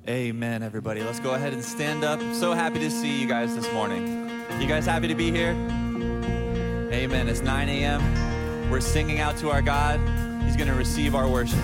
Amen, everybody. Let's go ahead and stand up. I'm so happy to see you guys this morning. You guys happy to be here? Amen. It's 9 a.m. We're singing out to our God. He's going to receive our worship.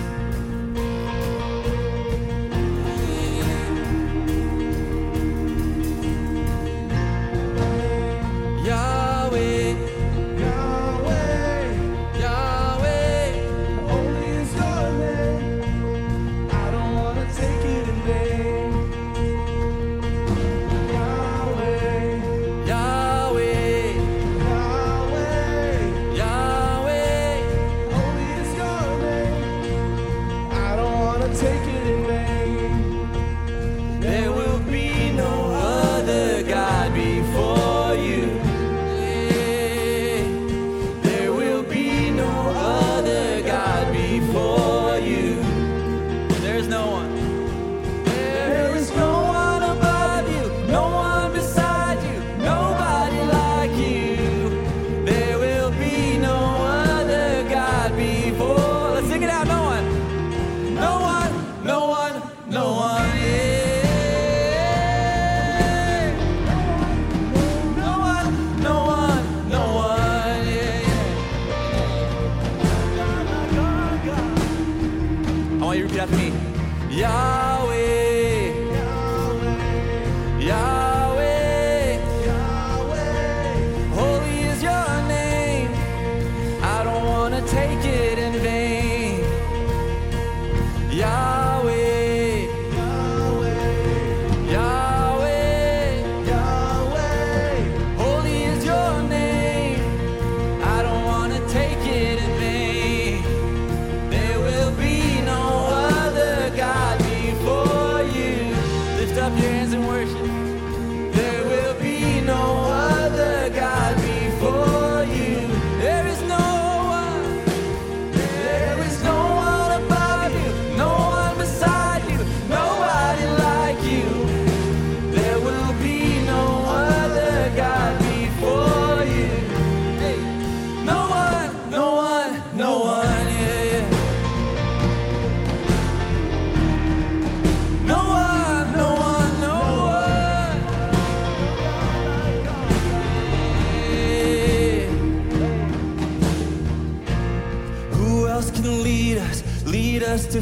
To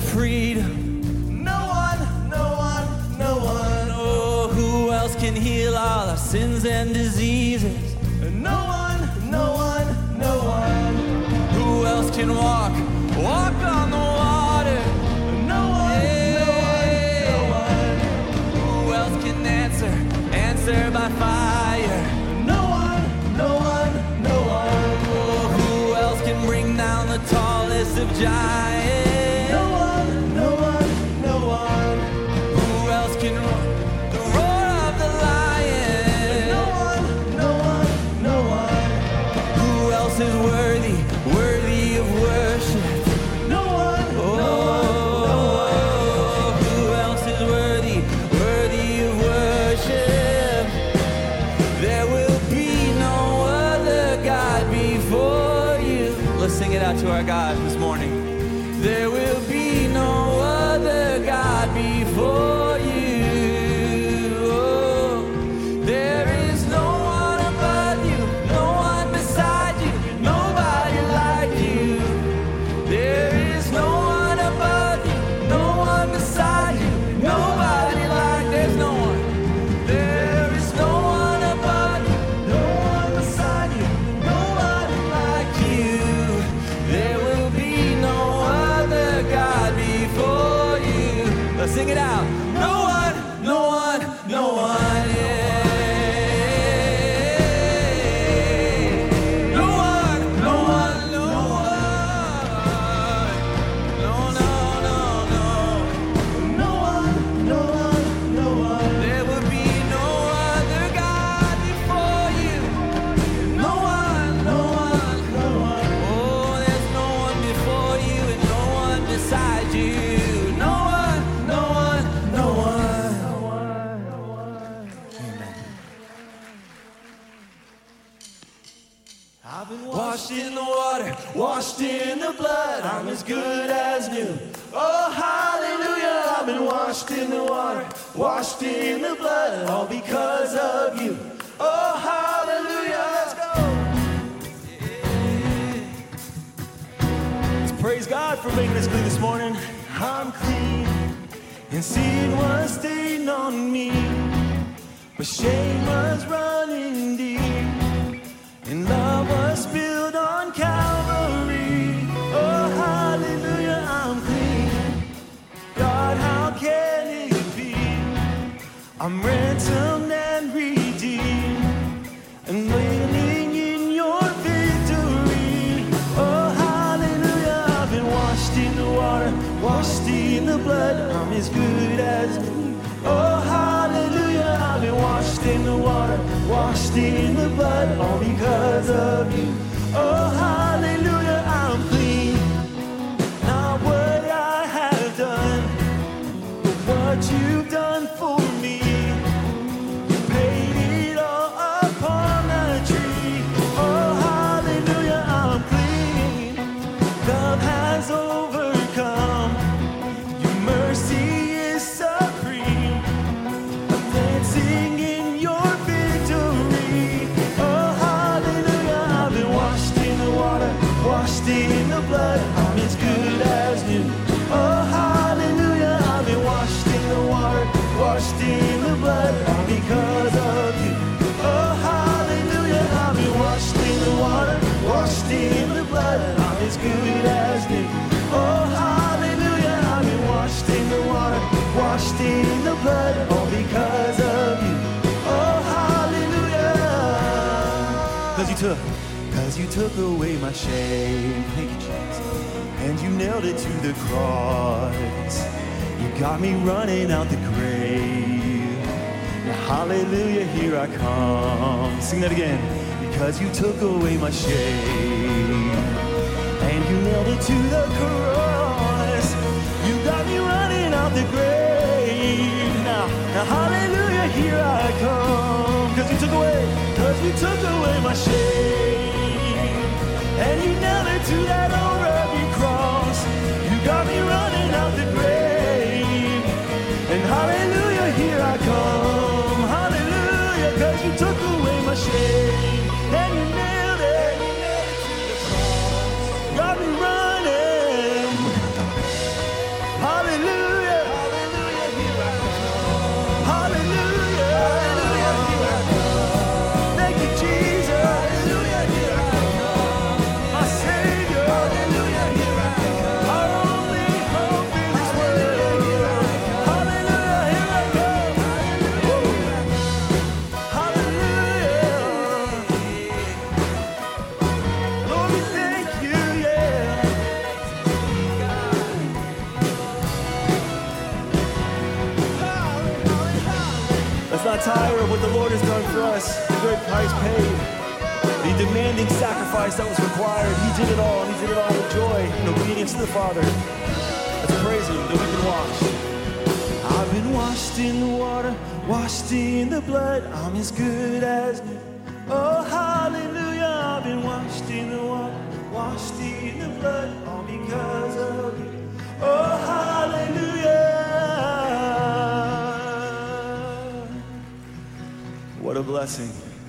freedom. No one, no one, no one. Oh, who else can heal all our sins and diseases? No one, no one, no one. Who else can walk on the water? No one, yeah. No one, no one. Who else can answer by fire? No one, no one, no one. Oh, who else can bring down the tallest of giants? To our God this morning. There will be no other God before you. Oh, there is no one above you, no one beside you, nobody like you. There is no one above you, no one beside you, nobody like. There's no one. There is no one above you, no one beside you, nobody like you. There will be no other God before you. Let's sing it out. No one, no one, no one, yeah. No one, no one, no one. No, no, no, no. No one, no one, no one. There will be no other God before you. No one, no one, no one. Oh, there's no one before you and no one beside you. No one, no one, no one. No one, no one. Amen. I've been washed in the water, washed in the blood. I'm as good as new. Oh, hallelujah. I've been washed in the water, washed in the blood, all because of you. Oh, hallelujah, let's go. Let's praise God for making us clean this morning. I'm clean, and sin was stained on me, but shame was running deep, and love was spilled on Calvary. Oh, hallelujah, I'm clean. God, how can it be? I'm ransomed and redeemed, and waiting in your victory. Oh, hallelujah, I've been washed in the water, washed in the blood, I'm as good as new. Oh, hallelujah, I've been washed in the water, washed in the blood, all because of you. Oh, hallelujah, I'm clean. Not what I have done, but what you've done for me. You paid it all upon the tree. Oh, hallelujah, I'm clean. Love has overcome. Your mercy is supreme. I'm dancing in your victory. Oh, hallelujah, I've been washed in the water, washed in the blood, I'm as good as new. Oh, hallelujah, I've been washed in the water, washed in the blood, all because of you. Oh, hallelujah, I've been washed in the water, washed in the blood, I'm as good as new. Oh, hallelujah, I've been washed in the water, washed in the blood, all because of you. Oh, hallelujah. Cause you took away my shame. Thank you, Jesus. And you nailed it to the cross. You got me running out the grave. Now, hallelujah, here I come. Sing that again. Because you took away my shame, and you nailed it to the cross. You got me running out the grave. Now, hallelujah, here I come. Cause you took away my shame, and you nailed it to that old rugged cross. You got me running out the grave, and hallelujah, here I come. Hallelujah, cause you took away my shame, and you nailed it to the cross. Got me running. Hallelujah, hallelujah, here I come. Hallelujah, hallelujah, here I come. Thank you, Jesus. Hallelujah, here I come. My Savior. Hallelujah, here I come. Our only hope in this world. Hallelujah, here I come. Hallelujah. Lord, we thank you, yeah. Let's not tire of what the Lord has done for us. The great price paid. The demanding sacrifice that was required. He did it all, and he did it all with joy and obedience to the Father. Let's praise him that we can wash. I've been washed in the water, washed in the blood, I'm as good as new. Oh, hallelujah, I've been washed in the water, washed in the blood, all because of you. Oh, hallelujah. What a blessing.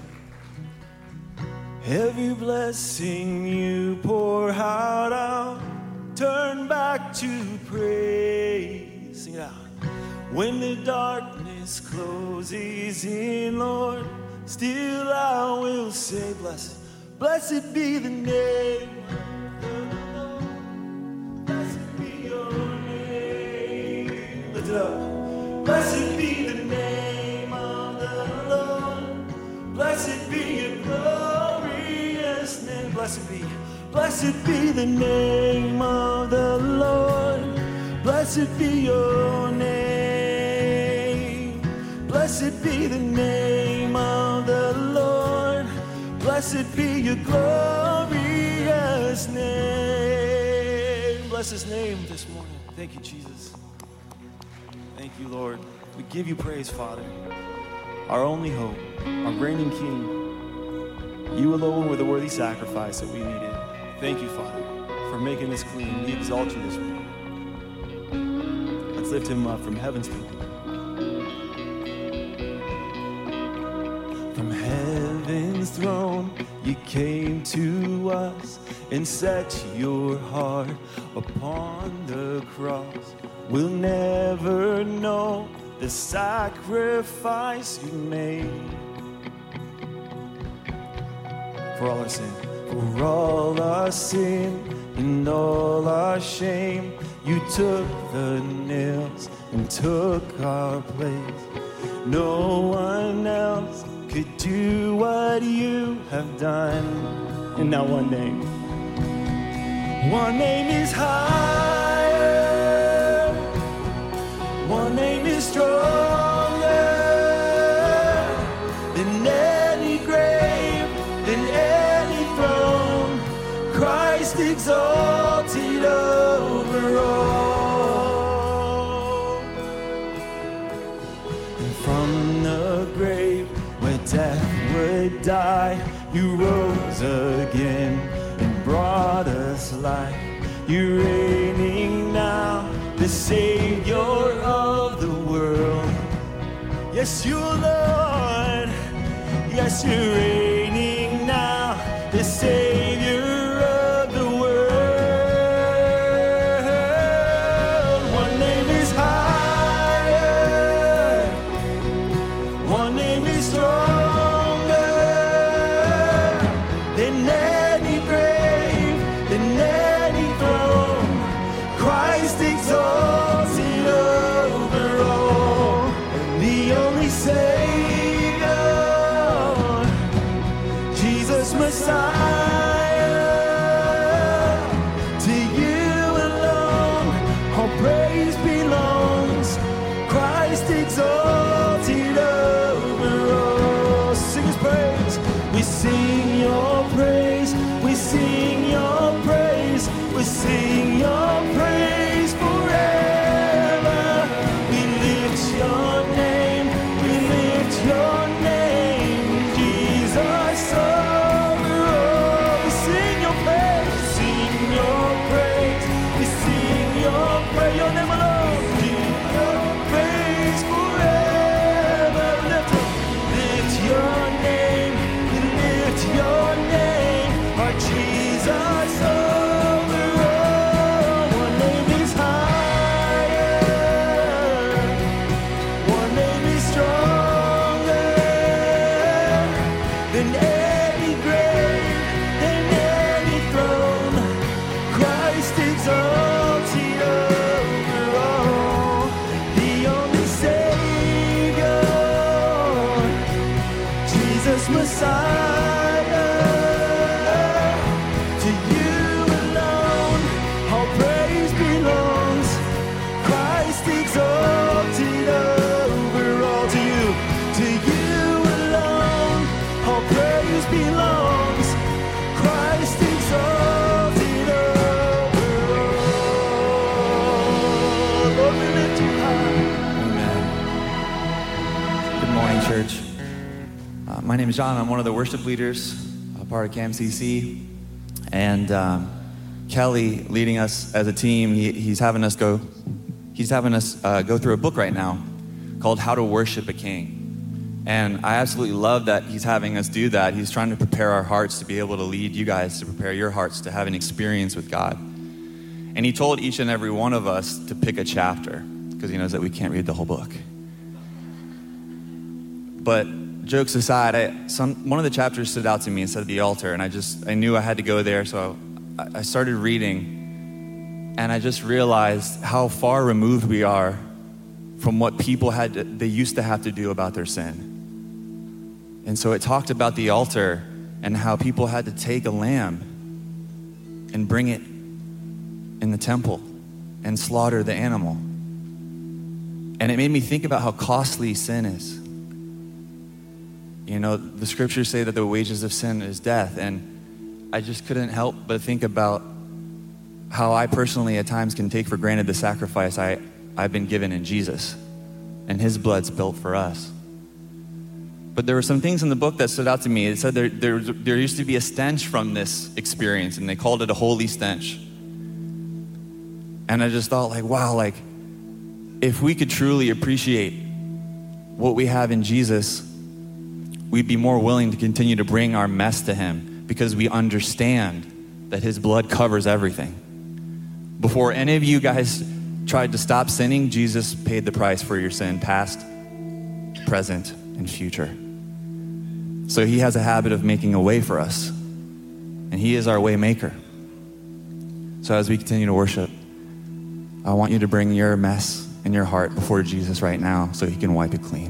Every blessing you pour out, I'll turn back to praise. Sing it out. When the darkness closes in, Lord, still I will say, blessed be the name of the Lord. Blessed be your name. Lift it up. Blessed be the name of the Lord. Blessed be your glorious name. Blessed be the name of the Lord. Blessed be your name. Blessed be the name of the Lord. Blessed be your glorious name. Bless his name this morning. Thank you, Jesus. Thank you, Lord. We give you praise, Father. Our only hope, our reigning King. You alone were the worthy sacrifice that we needed. Thank you, Father, for making us clean. We exalt you this morning. Let's lift him up from heaven's people. From heaven's throne, you came to us and set your heart upon the cross. We'll never know the sacrifice you made. For all our sin, for all our sin and all our shame, you took the nails and took our place. No one else could do what you have done. And now one name is higher, one name is stronger than any grave, than any throne. Christ exalted over all. And from the grave where death would die, you rose again and brought us life. You're reigning now, the Savior of the world. Yes, you Lord. Yes, you're reigning now, the Savior of the world. One name is higher, one name is stronger than any grave, than any throne. Christ exalted over all, the only Savior, Jesus Messiah. To you alone all praise belongs. Christ exalted over all. Sing his praise. We sing your praise. We sing your praise. We sing your praise forever. We lift your name. We lift your name, Jesus over all. We sing your praise. Sing your praise. We sing your praise. Your name alone. Sing your praise forever. Lift your name. We lift your name, our Jesus over all. One name is higher, one name is stronger than any grave, than any throne. Christ exalted over all, the only Savior, Jesus Messiah. To you alone all praise belongs. Christ exalted over all. To you alone all praise belongs. Christ exalted over all. Lord, we lift you high. Amen. Good morning, church. My name is John. I'm one of the worship leaders, a part of CAMCC. And Kelly, leading us as a team, he's having us go through a book right now called How to Worship a King. And I absolutely love that he's having us do that. He's trying to prepare our hearts to be able to lead you guys, to prepare your hearts to have an experience with God. And he told each and every one of us to pick a chapter because he knows that we can't read the whole book. But jokes aside, one of the chapters stood out to me and said the altar, and I knew I had to go there, so I started reading, and I just realized how far removed we are from what people they used to have to do about their sin. And so it talked about the altar and how people had to take a lamb and bring it in the temple and slaughter the animal. And it made me think about how costly sin is. You know, the scriptures say that the wages of sin is death, and I just couldn't help but think about how I personally at times can take for granted the sacrifice I've been given in Jesus, and his blood's built for us. But there were some things in the book that stood out to me. It said there used to be a stench from this experience, and they called it a holy stench. And I just thought, like, wow, like, if we could truly appreciate what we have in Jesus, we'd be more willing to continue to bring our mess to him because we understand that his blood covers everything. Before any of you guys tried to stop sinning, Jesus paid the price for your sin, past, present, and future. So he has a habit of making a way for us, and he is our way maker. So as we continue to worship, I want you to bring your mess and your heart before Jesus right now so he can wipe it clean.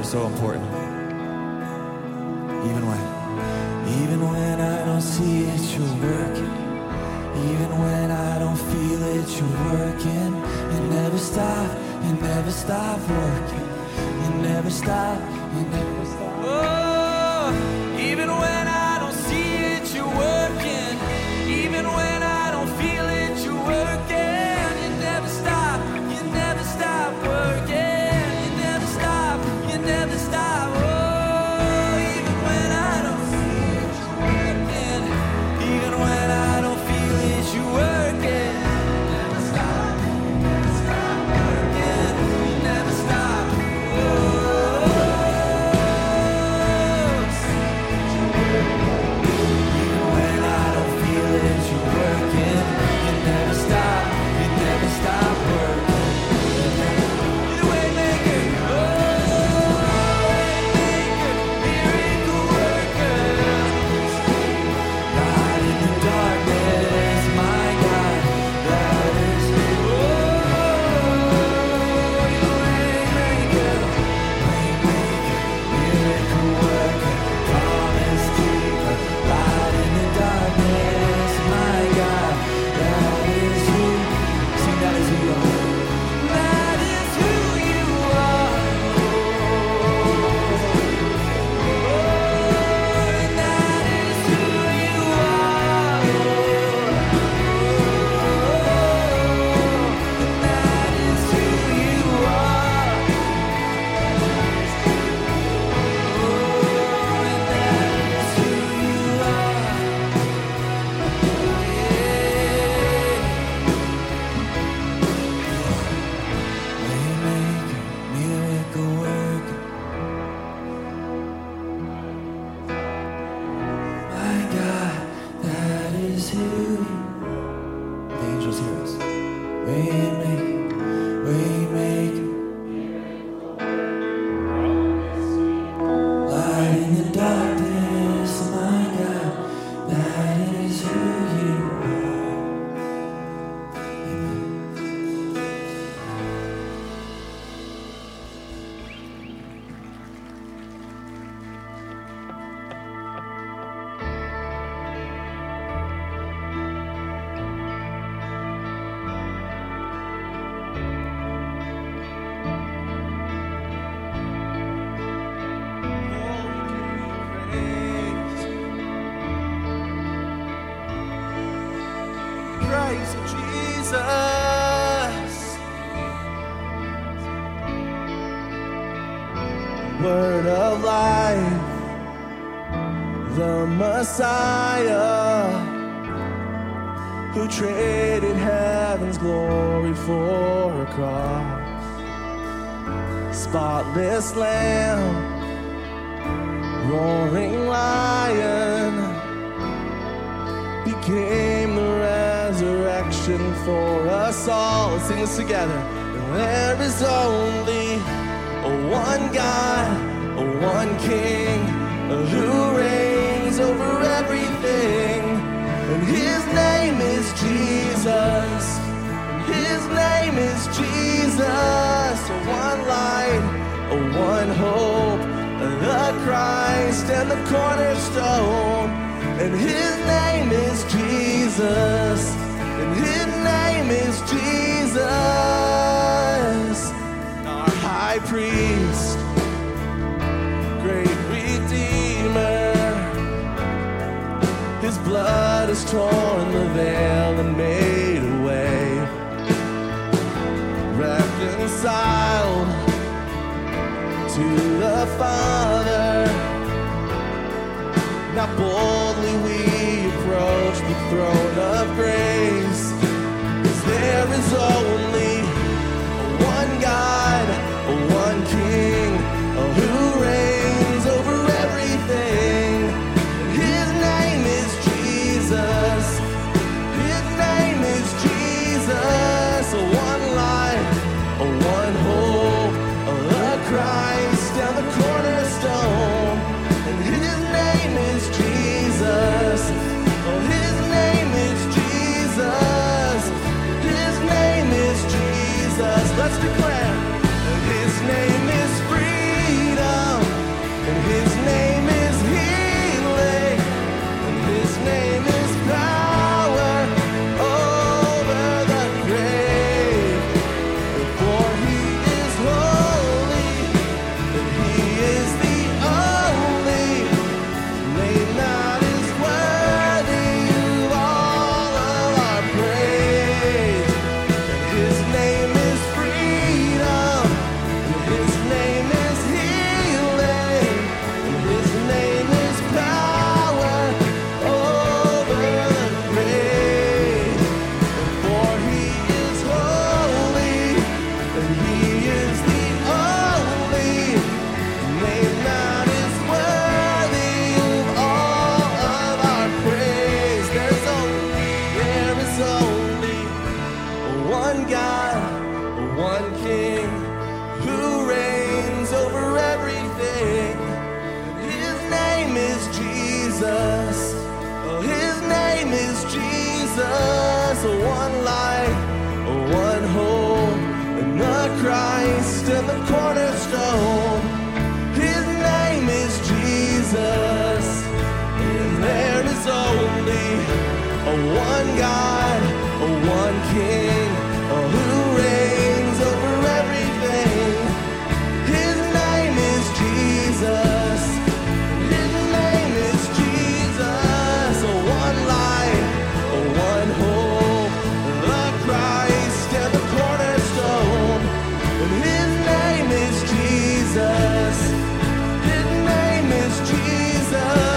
so important. Even when I don't see it, you're working. Even when I don't feel it, you're working. You never stop working. You never stop. Oh, even when I don't see it, you're working. Even when I don't feel it, you're working. You never stop working. You never stop. Oh, even when I don't see it, you're working. Even when I don't feel it, you're working. You never stop working. You never stop. Even when I don't feel it, you're working. You never stop working. You're the waymaker, miracle worker. Light in the darkness, my God, that is you. You're the waymaker, miracle worker, promise keeper. Light in the darkness, my God, that is you. Sing, that is who you are. That is who you are. And that is who you are. And that is who you are. And that is who you are. Waymaker, miracle worker. My God, that is who you. The angels hear us. Waymaker. Light in the darkness, my God, that is who you are. Praise you, Jesus. Word of life, the Messiah, who traded heaven's glory for a cross. Spotless Lamb, roaring lion, became the resurrection for us all. Let's sing this together. There is only one God, one King, who reigns over everything. And his name is Jesus. His name is Jesus. One light, one hope, the Christ and the cornerstone. And his name is Jesus. And his name is Jesus. Our high priest, great redeemer. His blood has torn the veil and made a way. Reconciled to the Father. Now boldly we approach the throne of grace. 'Cause there is only one God, one King, who reigns over everything. His name is Jesus. His name is Jesus. One life, one hope, the Christ and the cornerstone. And his name is Jesus. Oh, his name is Jesus. His name is Jesus. Oh, his name is Jesus. One light, one hope, and the Christ and the cornerstone. His name is Jesus. And there is only one God, one King, who reigns over everything. His name is Jesus. His name is Jesus. One light, one hope, the Christ and the cornerstone. And his name is Jesus. His name is Jesus.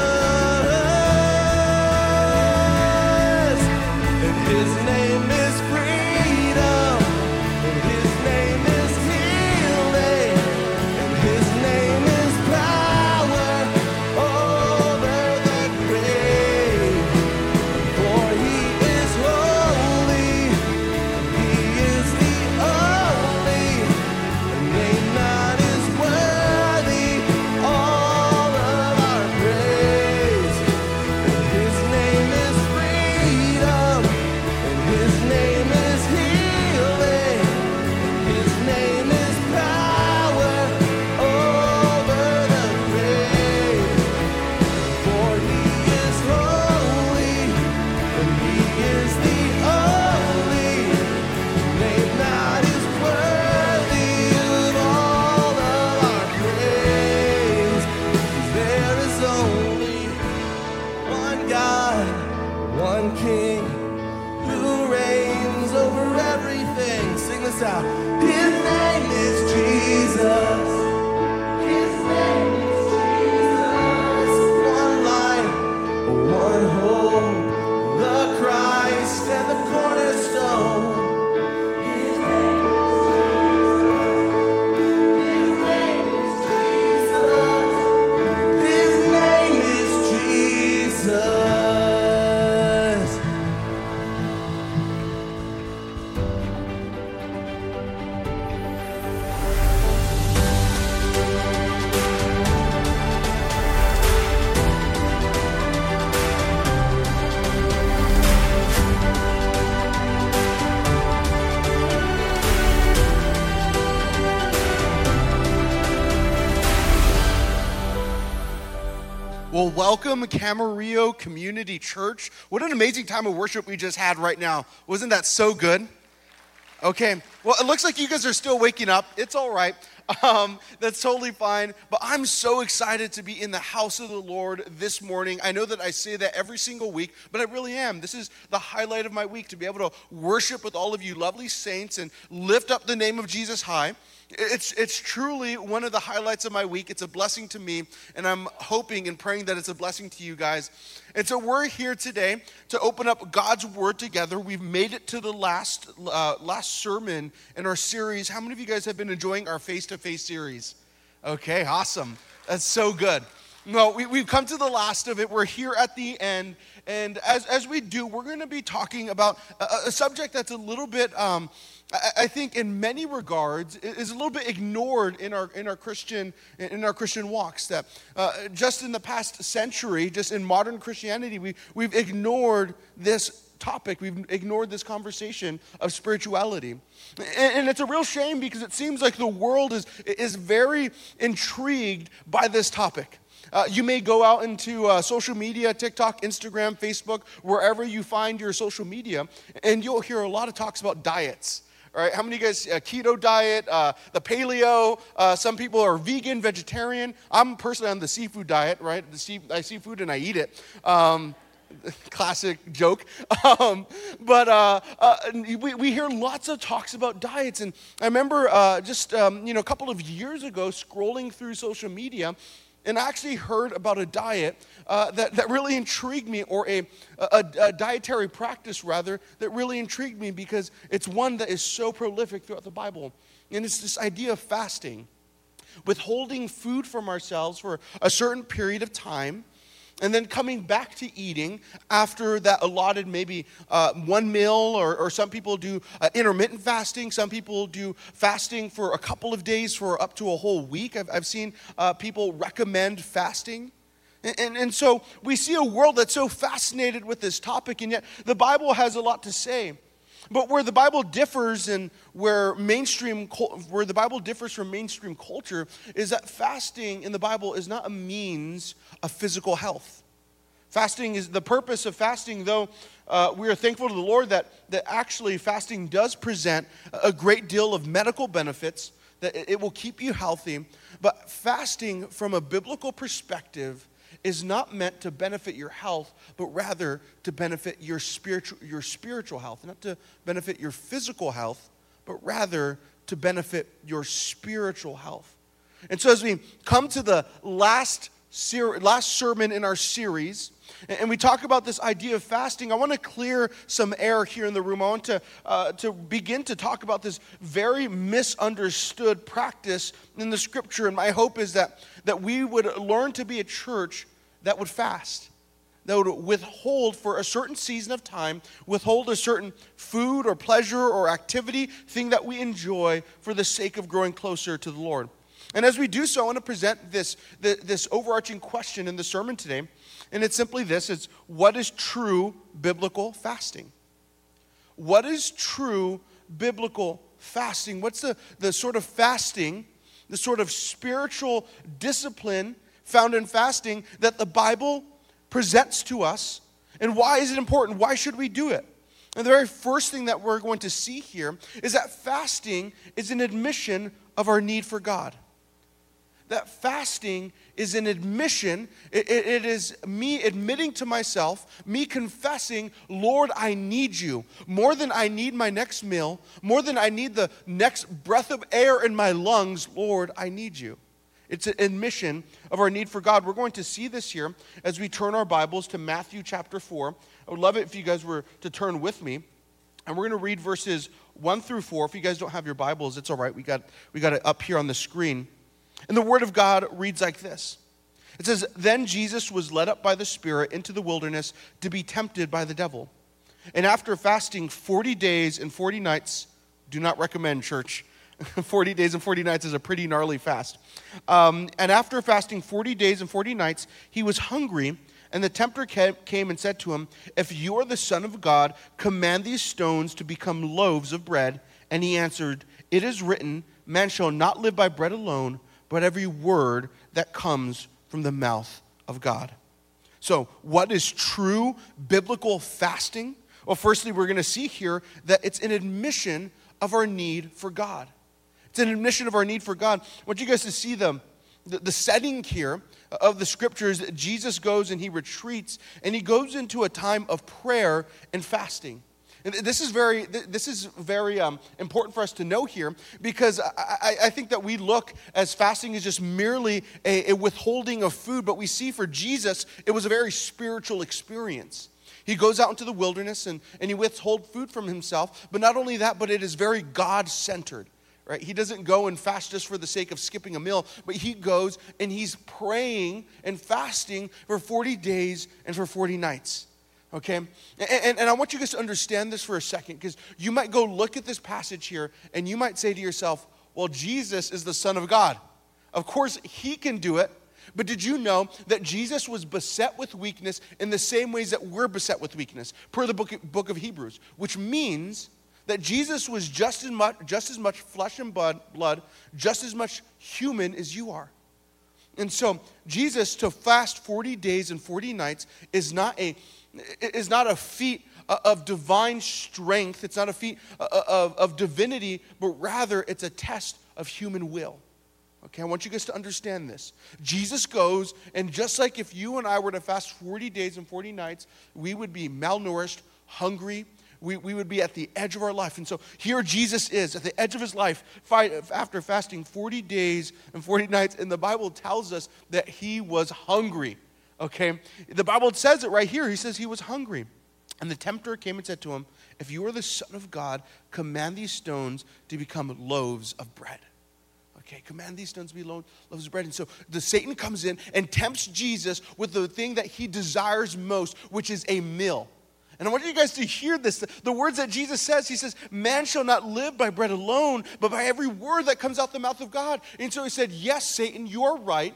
And his name is freedom. And his name is healing. And his name is power over the grave. For he is holy. He is the only name that is worthy all of our praise. And his name is freedom. And his name is healing. And his name is power over the grave. For he is holy. And he is the only name that is worthy of all of our praise. 'Cause there is only one God, one King, who reigns over everything. Sing this out. His name is Jesus. His name is Jesus. One light, one hope, the Christ and the cornerstone. His name is Jesus. His name is Jesus. Well, welcome, Camarillo Community Church. What an amazing time of worship we just had right now. Wasn't that so good? Okay, well, it looks like you guys are still waking up. It's all right. That's totally fine. But I'm so excited to be in the house of the Lord this morning. I know that I say that every single week, but I really am. This is the highlight of my week, to be able to worship with all of you lovely saints and lift up the name of Jesus high. It's truly one of the highlights of my week. It's a blessing to me, and I'm hoping and praying that it's a blessing to you guys. And so we're here today to open up God's Word together. We've made it to the last sermon in our series. How many of you guys have been enjoying our face-to-face series? Okay, awesome. That's so good. Well, we've come to the last of it. We're here at the end. And as we do, we're going to be talking about a subject that's a little bit, I think in many regards, is a little bit ignored in our Christian walks. That just in the past century, just in modern Christianity, we've ignored this topic. We've ignored this conversation of spirituality. And it's a real shame, because it seems like the world is very intrigued by this topic. You may go out into social media, TikTok, Instagram, Facebook, wherever you find your social media, and you'll hear a lot of talks about diets. All right, how many of you guys, keto diet, the paleo, some people are vegan, vegetarian. I'm personally on the seafood diet, right? I see food and I eat it. Classic joke. But we hear lots of talks about diets. And I remember just a couple of years ago scrolling through social media, and I actually heard about a diet that really intrigued me, or a dietary practice, rather, that really intrigued me, because it's one that is so prolific throughout the Bible. And it's this idea of fasting, withholding food from ourselves for a certain period of time, and then coming back to eating after that allotted maybe one meal, or some people do intermittent fasting. Some people do fasting for a couple of days for up to a whole week. I've seen people recommend fasting. And so we see a world that's so fascinated with this topic, and yet the Bible has a lot to say. But where the Bible differs and where the Bible differs from mainstream culture is that fasting in the Bible is not a means of physical health. Fasting is the purpose of fasting, though we are thankful to the Lord that actually fasting does present a great deal of medical benefits, that it will keep you healthy. But fasting from a biblical perspective is not meant to benefit your health, but rather to benefit your spiritual health. Not to benefit your physical health, but rather to benefit your spiritual health. And so as we come to the last sermon in our series, and we talk about this idea of fasting, I want to clear some air here in the room. I want to begin to talk about this very misunderstood practice in the Scripture. And my hope is that we would learn to be a church that would fast, that would withhold for a certain season of time, withhold a certain food or pleasure or activity, thing that we enjoy for the sake of growing closer to the Lord. And as we do so, I want to present this overarching question in the sermon today. And it's simply this: it's what is true biblical fasting? What is true biblical fasting? What's the sort of fasting, the sort of spiritual discipline found in fasting that the Bible presents to us? And why is it important? Why should we do it? And the very first thing that we're going to see here is that fasting is an admission of our need for God. That fasting is an admission. It is me admitting to myself, me confessing, Lord, I need you. More than I need my next meal, more than I need the next breath of air in my lungs, Lord, I need you. It's an admission of our need for God. We're going to see this here as we turn our Bibles to Matthew chapter 4. I would love it if you guys were to turn with me. And we're going to read verses 1 through 4. If you guys don't have your Bibles, it's all right. We got it up here on the screen. And the Word of God reads like this. It says, "Then Jesus was led up by the Spirit into the wilderness to be tempted by the devil. And after fasting 40 days and 40 nights," do not recommend, church. 40 days and 40 nights is a pretty gnarly fast. "And after fasting 40 days and 40 nights, he was hungry. And the tempter came and said to him, 'If you are the Son of God, command these stones to become loaves of bread.' And he answered, 'It is written, man shall not live by bread alone, but every word that comes from the mouth of God.'" So, what is true biblical fasting? Well, firstly, we're going to see here that it's an admission of our need for God. It's an admission of our need for God. I want you guys to see the setting here of the Scriptures. Jesus goes and he retreats, and he goes into a time of prayer and fasting. And this is very important for us to know here, because I think that we look as fasting is just merely a withholding of food, but we see for Jesus, it was a very spiritual experience. He goes out into the wilderness and he withholds food from himself, but not only that, but it is very God-centered. Right? He doesn't go and fast just for the sake of skipping a meal, but he goes and he's praying and fasting for 40 days and for 40 nights. Okay? And I want you guys to understand this for a second, because you might go look at this passage here and you might say to yourself, well, Jesus is the Son of God. Of course, he can do it. But did you know that Jesus was beset with weakness in the same ways that we're beset with weakness, per the book of Hebrews, which means that Jesus was just as much flesh and blood, just as much human as you are. And so Jesus, to fast 40 days and 40 nights is not a feat of divine strength. It's not a feat of divinity, but rather it's a test of human will. Okay, I want you guys to understand this. Jesus goes, and just like if you and I were to fast 40 days and 40 nights, we would be malnourished, hungry. We would be at the edge of our life. And so here Jesus is at the edge of his life after fasting 40 days and 40 nights. And the Bible tells us that he was hungry. Okay? The Bible says it right here. He says he was hungry. And the tempter came and said to him, "If you are the Son of God, command these stones to become loaves of bread." Okay, command these stones to be loaves of bread. And so Satan comes in and tempts Jesus with the thing that he desires most, which is a meal. And I want you guys to hear this. The words that Jesus says, he says, "Man shall not live by bread alone, but by every word that comes out the mouth of God." And so he said, "Yes, Satan, you are right.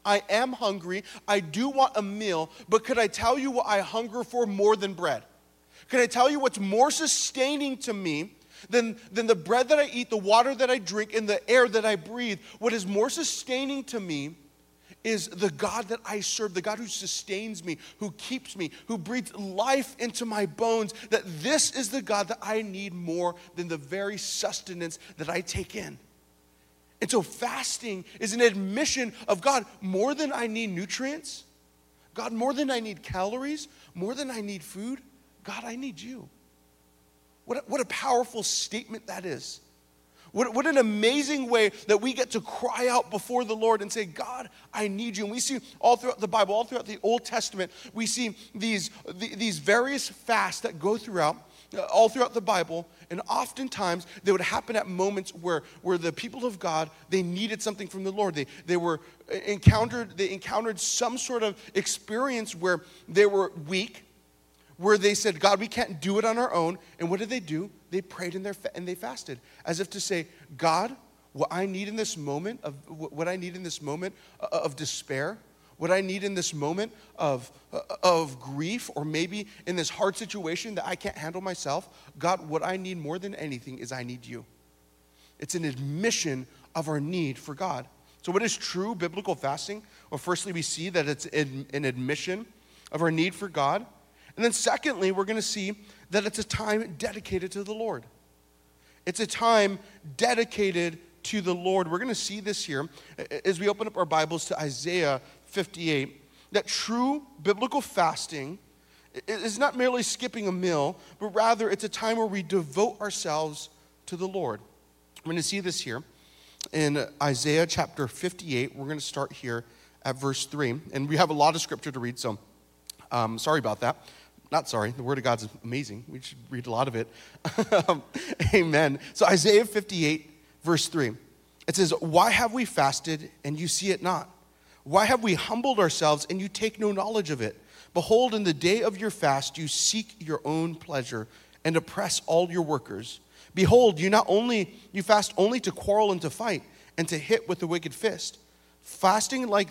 I am hungry. I do want a meal, but could I tell you what I hunger for more than bread? Can I tell you what's more sustaining to me than the bread that I eat, the water that I drink, and the air that I breathe? What is more sustaining to me is the God that I serve, the God who sustains me, who keeps me, who breathes life into my bones, that this is the God that I need more than the very sustenance that I take in. And so fasting is an admission of God, more than I need nutrients, God, more than I need calories, more than I need food, God, I need you. What a powerful statement that is. What an amazing way that we get to cry out before the Lord and say, God, I need you. And we see all throughout the Bible, all throughout the Old Testament, we see these various fasts that go throughout, all throughout the Bible. And oftentimes, they would happen at moments where the people of God, they needed something from the Lord. They encountered some sort of experience where they were weak, where they said, God, we can't do it on our own. And what did they do? They prayed and they fasted, as if to say, God, what I need in this moment of despair, what I need in this moment of grief, or maybe in this hard situation that I can't handle myself, God, what I need more than anything is I need you. It's an admission of our need for God. So what is true biblical fasting? Well, firstly, we see that it's an admission of our need for God. And then secondly, we're going to see that it's a time dedicated to the Lord. It's a time dedicated to the Lord. We're going to see this here as we open up our Bibles to Isaiah 58, that true biblical fasting is not merely skipping a meal, but rather it's a time where we devote ourselves to the Lord. We're going to see this here in Isaiah chapter 58. We're going to start here at verse 3. And we have a lot of scripture to read, so sorry about that. Not sorry, the Word of God's amazing. We should read a lot of it. Amen. So Isaiah 58, verse 3. It says, why have we fasted and you see it not? Why have we humbled ourselves and you take no knowledge of it? Behold, in the day of your fast you seek your own pleasure and oppress all your workers. Behold, you fast only to quarrel and to fight and to hit with the wicked fist. Fasting like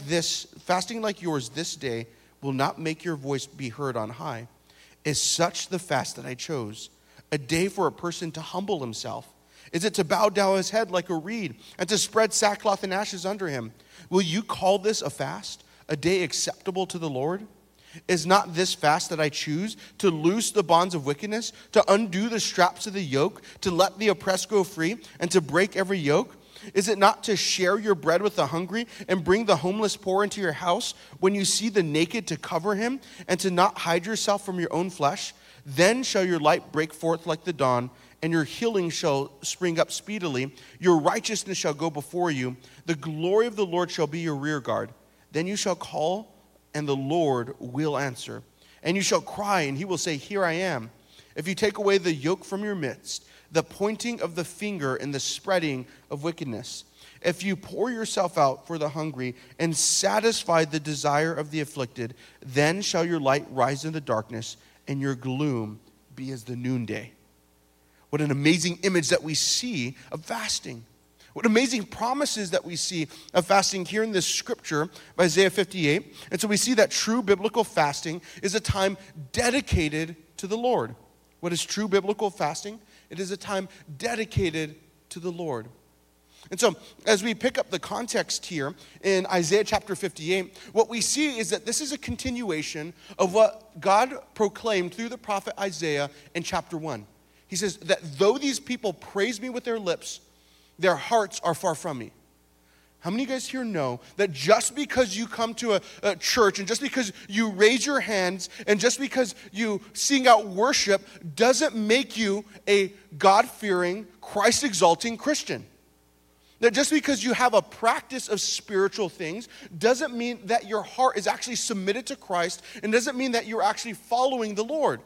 yours this day will not make your voice be heard on high. Is such the fast that I chose, a day for a person to humble himself? Is it to bow down his head like a reed and to spread sackcloth and ashes under him? Will you call this a fast, a day acceptable to the Lord? Is not this fast that I choose, to loose the bonds of wickedness, to undo the straps of the yoke, to let the oppressed go free, and to break every yoke? Is it not to share your bread with the hungry and bring the homeless poor into your house, when you see the naked to cover him and to not hide yourself from your own flesh? Then shall your light break forth like the dawn, and your healing shall spring up speedily. Your righteousness shall go before you. The glory of the Lord shall be your rear guard. Then you shall call, and the Lord will answer. And you shall cry, and he will say, here I am. If you take away the yoke from your midst, the pointing of the finger and the spreading of wickedness. If you pour yourself out for the hungry and satisfy the desire of the afflicted, then shall your light rise in the darkness and your gloom be as the noonday. What an amazing image that we see of fasting. What amazing promises that we see of fasting here in this scripture by Isaiah 58. And so we see that true biblical fasting is a time dedicated to the Lord. What is true biblical fasting? It is a time dedicated to the Lord. And so, as we pick up the context here in Isaiah chapter 58, what we see is that this is a continuation of what God proclaimed through the prophet Isaiah in chapter 1. He says that though these people praise me with their lips, their hearts are far from me. How many of you guys here know that just because you come to a church and just because you raise your hands and just because you sing out worship doesn't make you a God-fearing, Christ-exalting Christian? That just because you have a practice of spiritual things doesn't mean that your heart is actually submitted to Christ and doesn't mean that you're actually following the Lord.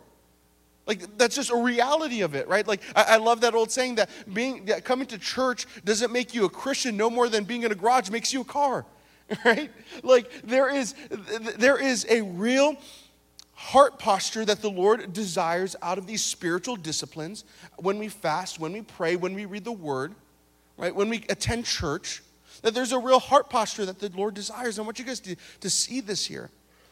Like, that's just a reality of it, right? Like, I love that old saying that coming to church doesn't make you a Christian no more than being in a garage makes you a car, right? Like, there is a real heart posture that the Lord desires out of these spiritual disciplines when we fast, when we pray, when we read the Word, right? When we attend church, That there's a real heart posture that the Lord desires. I want you guys to see this here.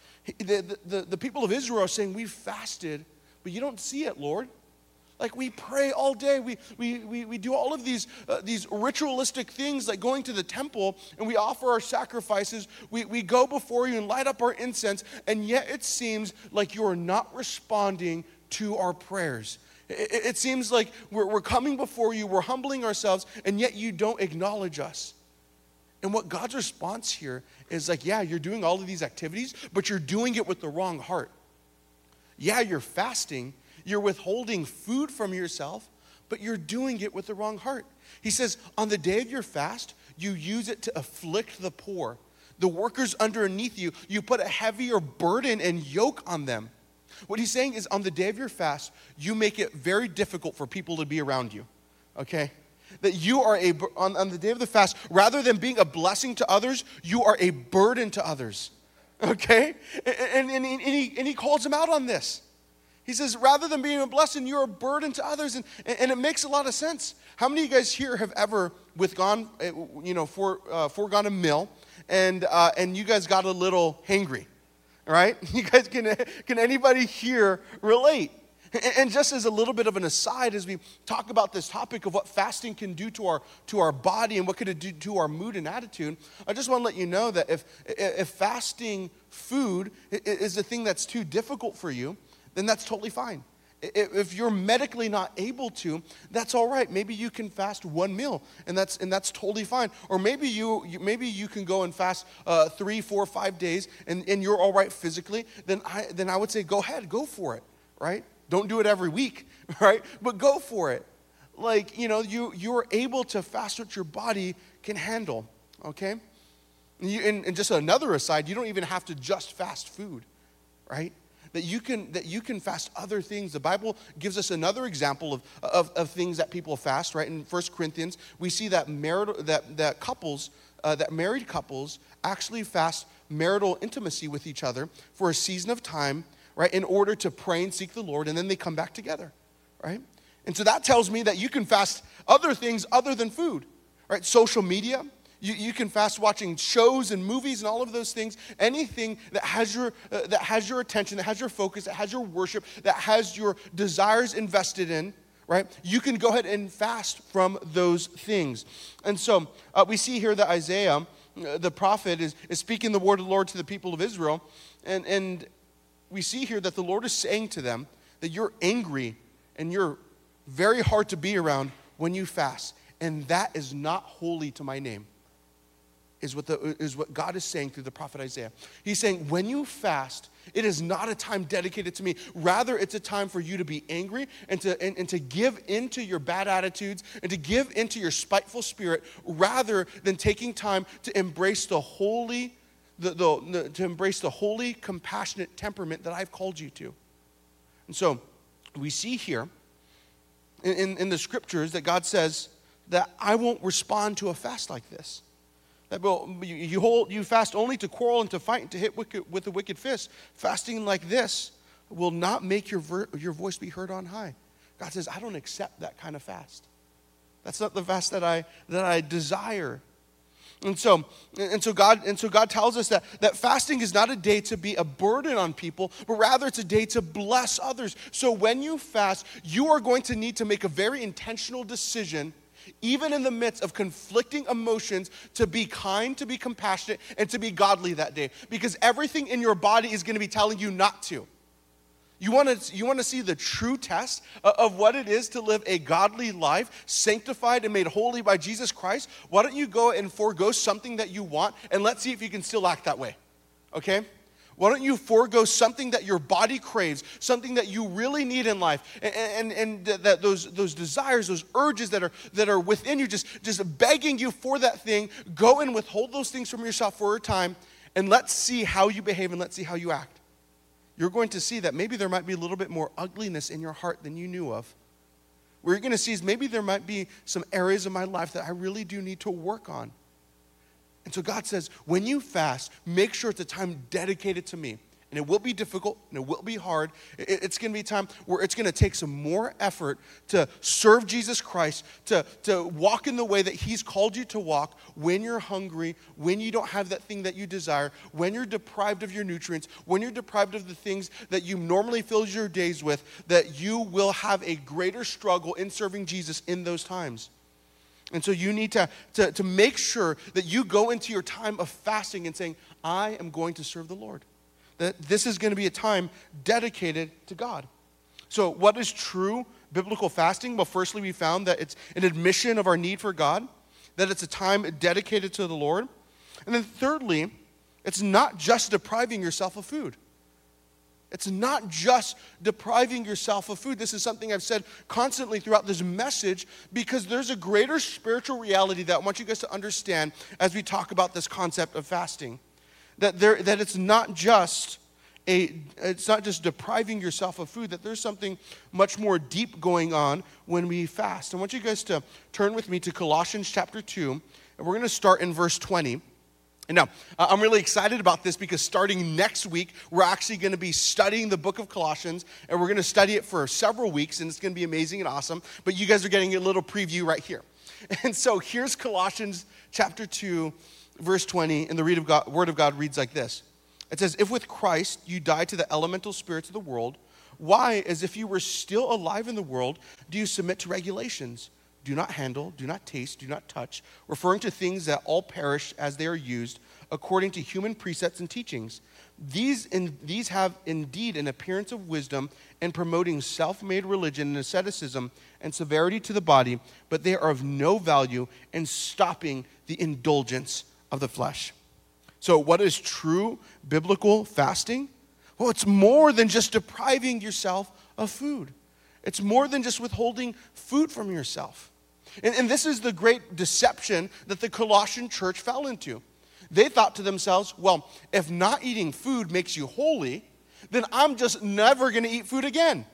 The people of Israel are saying, we've fasted, but you don't see it, Lord. Like, we pray all day. We do all of these ritualistic things, like going to the temple, and we offer our sacrifices. We go before you and light up our incense, and yet it seems like you are not responding to our prayers. It seems like we're coming before you, we're humbling ourselves, and yet you don't acknowledge us. And what God's response here is like, yeah, you're doing all of these activities, but you're doing it with the wrong heart. Yeah, you're fasting, you're withholding food from yourself, but you're doing it with the wrong heart. He says, on the day of your fast, you use it to afflict the poor. The workers underneath you, you put a heavier burden and yoke on them. What he's saying is, on the day of your fast, you make it very difficult for people to be around you, okay? That you are on the day of the fast, rather than being a blessing to others, you are a burden to others, okay? And he calls them out on this. He says, rather than being a blessing, you're a burden to others, and it makes a lot of sense. How many of you guys here have ever forgone a meal, and you guys got a little hangry? All right? You guys, can anybody here relate? And just as a little bit of an aside, as we talk about this topic of what fasting can do to our body and what could it do to our mood and attitude, I just want to let you know that if fasting food is a thing that's too difficult for you, then that's totally fine. If you're medically not able to, that's all right. Maybe you can fast one meal, and that's totally fine. Or maybe you can go and fast 3, 4, 5 days, and you're all right physically. Then I would say go ahead, go for it, right? Don't do it every week, right? But go for it. Like, you're able to fast what your body can handle, okay? And just another aside, you don't even have to just fast food, right? That you can fast other things. The Bible gives us another example of things that people fast, right? In 1 Corinthians, we see that married couples actually fast marital intimacy with each other for a season of time, right, in order to pray and seek the Lord, and then they come back together, right? And so that tells me that you can fast other things other than food, right? Social media. You can fast watching shows and movies and all of those things. Anything that has your attention, that has your focus, that has your worship, that has your desires invested in, right? You can go ahead and fast from those things. And so we see here that Isaiah, the prophet, is speaking the word of the Lord to the people of Israel. And we see here that the Lord is saying to them that you're angry and you're very hard to be around when you fast. And that is not holy to my name. Is what God is saying through the prophet Isaiah. He's saying, when you fast, it is not a time dedicated to me. Rather, it's a time for you to be angry and to give into your bad attitudes and to give into your spiteful spirit, rather than taking time to embrace the holy, compassionate temperament that I've called you to. And so, we see here in the scriptures that God says that I won't respond to a fast like this. That, well, you fast only to quarrel and to fight and to hit with a wicked fist. Fasting like this will not make your voice be heard on high. God says, I don't accept that kind of fast. That's not the fast that I desire. And so God tells us that fasting is not a day to be a burden on people, but rather it's a day to bless others. So when you fast, you are going to need to make a very intentional decision, even in the midst of conflicting emotions, to be kind, to be compassionate, and to be godly that day. Because everything in your body is going to be telling you not to. You want to see the true test of what it is to live a godly life, sanctified and made holy by Jesus Christ? Why don't you go and forego something that you want, and let's see if you can still act that way, okay? Why don't you forego something that your body craves, something that you really need in life, and that those desires, those urges that are within you, just begging you for that thing, go and withhold those things from yourself for a time, and let's see how you behave and let's see how you act. You're going to see that maybe there might be a little bit more ugliness in your heart than you knew of. What you're going to see is maybe there might be some areas of my life that I really do need to work on. And so God says, when you fast, make sure it's a time dedicated to me. And it will be difficult, and it will be hard. It's going to be a time where it's going to take some more effort to serve Jesus Christ, to walk in the way that he's called you to walk when you're hungry, when you don't have that thing that you desire, when you're deprived of your nutrients, when you're deprived of the things that you normally fill your days with, that you will have a greater struggle in serving Jesus in those times. And so you need to make sure that you go into your time of fasting and saying, I am going to serve the Lord. That this is going to be a time dedicated to God. So what is true biblical fasting? Well, firstly, we found that it's an admission of our need for God, that it's a time dedicated to the Lord. And then thirdly, it's not just depriving yourself of food. It's not just depriving yourself of food. This is something I've said constantly throughout this message because there's a greater spiritual reality that I want you guys to understand as we talk about this concept of fasting. That it's not just depriving yourself of food, that there's something much more deep going on when we fast. I want you guys to turn with me to Colossians chapter 2, and we're going to start in verse 20. And now, I'm really excited about this because starting next week, we're actually going to be studying the book of Colossians, and we're going to study it for several weeks, and it's going to be amazing and awesome. But you guys are getting a little preview right here. And so here's Colossians chapter 2, verse 20, and the Word of God reads like this. It says, if with Christ you died to the elemental spirits of the world, why, as if you were still alive in the world, do you submit to regulations? Do not handle, do not taste, do not touch, referring to things that all perish as they are used, according to human precepts and teachings. These have indeed an appearance of wisdom in promoting self-made religion and asceticism and severity to the body, but they are of no value in stopping the indulgence of the flesh. So what is true biblical fasting? Well, it's more than just depriving yourself of food. It's more than just withholding food from yourself. And this is the great deception that the Colossian church fell into. They thought to themselves, well, if not eating food makes you holy, then I'm just never going to eat food again.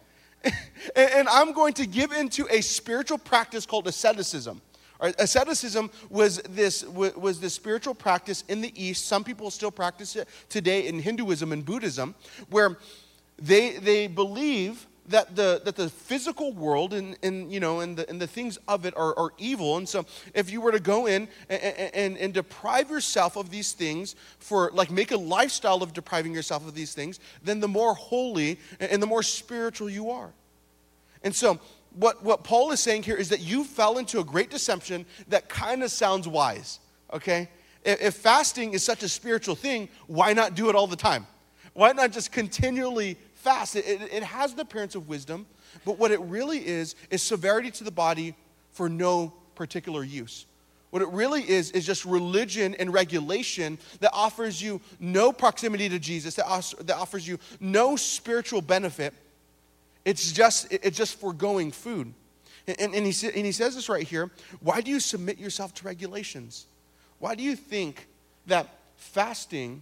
And I'm going to give into a spiritual practice called asceticism. Asceticism was this spiritual practice in the East. Some people still practice it today in Hinduism and Buddhism, where they believe that the physical world and the things of it are evil. And so if you were to go in and deprive yourself of these things make a lifestyle of depriving yourself of these things, then the more holy and the more spiritual you are. And so what Paul is saying here is that you fell into a great deception that kind of sounds wise, okay? If fasting is such a spiritual thing, why not do it all the time? Why not just continually fast? It has the appearance of wisdom, but what it really is severity to the body for no particular use. What it really is just religion and regulation that offers you no proximity to Jesus, that offers you no spiritual benefit. It's just foregoing food. And he says this right here. Why do you submit yourself to regulations? Why do you think that fasting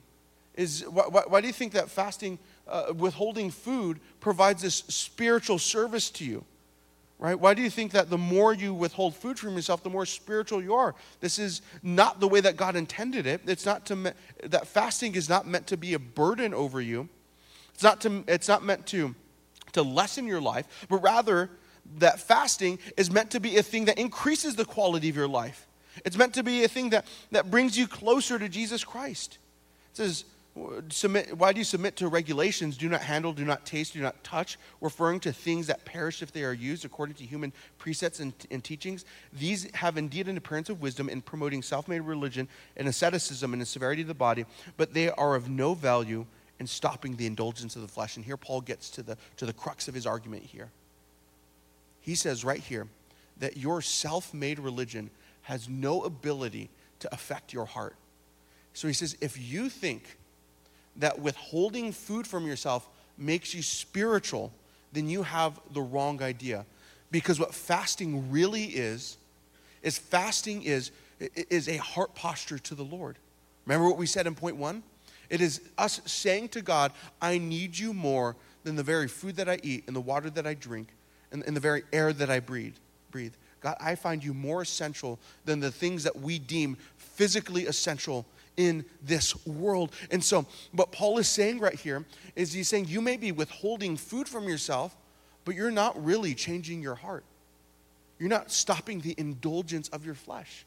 withholding food provides this spiritual service to you? Right? Why do you think that the more you withhold food from yourself, the more spiritual you are? This is not the way that God intended it. That fasting is not meant to be a burden over you. It's not meant to lessen your life, but rather that fasting is meant to be a thing that increases the quality of your life. It's meant to be a thing that brings you closer to Jesus Christ. It says, why do you submit to regulations? Do not handle, do not taste, do not touch, referring to things that perish if they are used according to human precepts and teachings. These have indeed an appearance of wisdom in promoting self-made religion and asceticism and the severity of the body, but they are of no value in stopping the indulgence of the flesh. And here Paul gets to the crux of his argument here. He says right here that your self-made religion has no ability to affect your heart. So he says, if you think that withholding food from yourself makes you spiritual, then you have the wrong idea. Because what fasting really is fasting is a heart posture to the Lord. Remember what we said in point 1? It is us saying to God, I need you more than the very food that I eat and the water that I drink and the very air that I breathe. God, I find you more essential than the things that we deem physically essential in this world. And so what Paul is saying right here is he's saying you may be withholding food from yourself, but you're not really changing your heart. You're not stopping the indulgence of your flesh.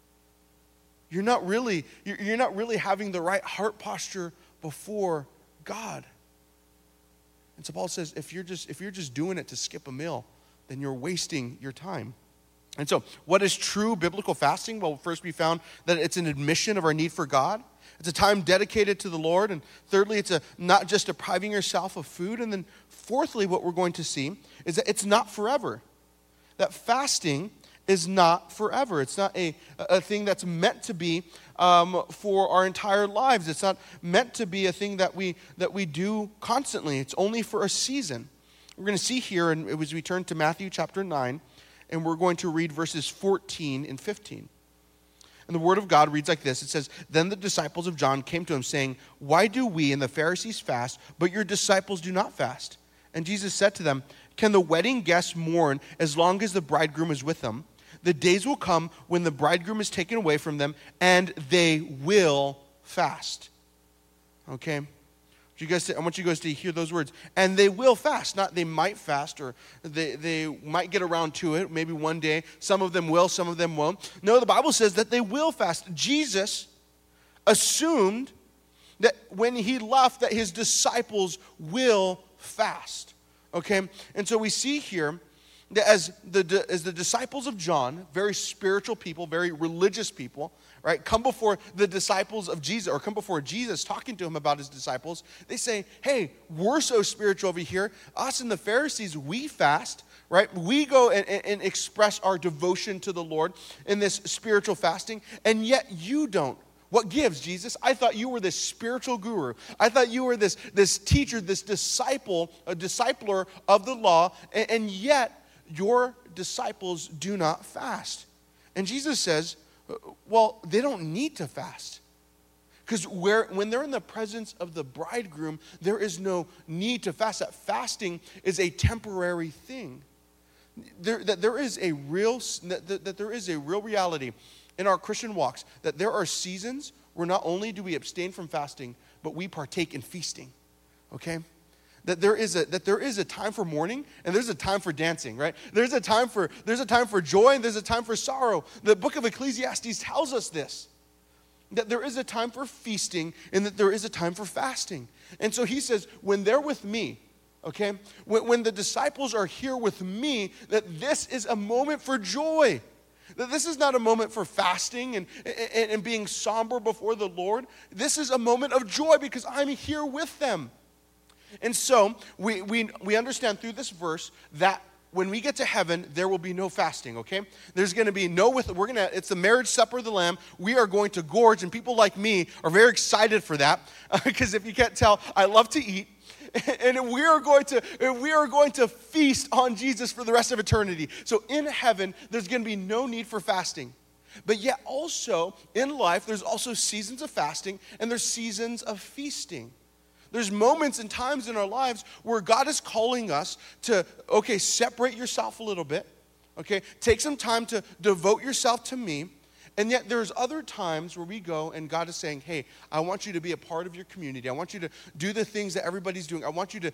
You're not really having the right heart posture before God. And so Paul says if you're just doing it to skip a meal, then you're wasting your time. And so what is true biblical fasting? Well, first we found that it's an admission of our need for God. It's a time dedicated to the Lord. And thirdly, it's not just depriving yourself of food. And then fourthly, what we're going to see is that it's not forever. That fasting is not forever. It's not a thing that's meant to be for our entire lives. It's not meant to be a thing that we do constantly. It's only for a season. We're going to see here, and as we turn to Matthew chapter 9, and we're going to read verses 14 and 15. And the word of God reads like this. It says, "Then the disciples of John came to him, saying, 'Why do we and the Pharisees fast, but your disciples do not fast?' And Jesus said to them, 'Can the wedding guests mourn as long as the bridegroom is with them? The days will come when the bridegroom is taken away from them, and they will fast.'" Okay? I want you guys to hear those words. And they will fast. Not they might fast, or they might get around to it. Maybe one day. Some of them will, some of them won't. No, the Bible says that they will fast. Jesus assumed that when he left that his disciples will fast. Okay? And so we see here that as the disciples of John, very spiritual people, very religious people, right, come before the disciples of Jesus, or come before Jesus talking to him about his disciples, they say, "Hey, we're so spiritual over here. Us and the Pharisees, we fast, right? We go and express our devotion to the Lord in this spiritual fasting, and yet you don't. What gives, Jesus? I thought you were this spiritual guru. I thought you were this teacher, this disciple, a discipler of the law, and yet your disciples do not fast." And Jesus says, well, they don't need to fast. Because when they're in the presence of the bridegroom, there is no need to fast. That fasting is a temporary thing. There is a real reality in our Christian walks, that there are seasons where not only do we abstain from fasting, but we partake in feasting. Okay? That there is a time for mourning and there's a time for dancing, right? There's a time for joy and there's a time for sorrow. The book of Ecclesiastes tells us this, that there is a time for feasting and that there is a time for fasting. And so he says, when they're with me, okay, when the disciples are here with me, that this is a moment for joy. That this is not a moment for fasting and being somber before the Lord. This is a moment of joy because I'm here with them. And so we understand through this verse that when we get to heaven, there will be no fasting, okay? There's going to be it's the marriage supper of the Lamb. We are going to gorge, and people like me are very excited for that because if you can't tell, I love to eat. And we are going to feast on Jesus for the rest of eternity. So in heaven, there's going to be no need for fasting. But yet also, in life, there's also seasons of fasting and there's seasons of feasting. There's moments and times in our lives where God is calling us to, okay, separate yourself a little bit, okay? Take some time to devote yourself to me. And yet there's other times where we go and God is saying, hey, I want you to be a part of your community. I want you to do the things that everybody's doing. I want you to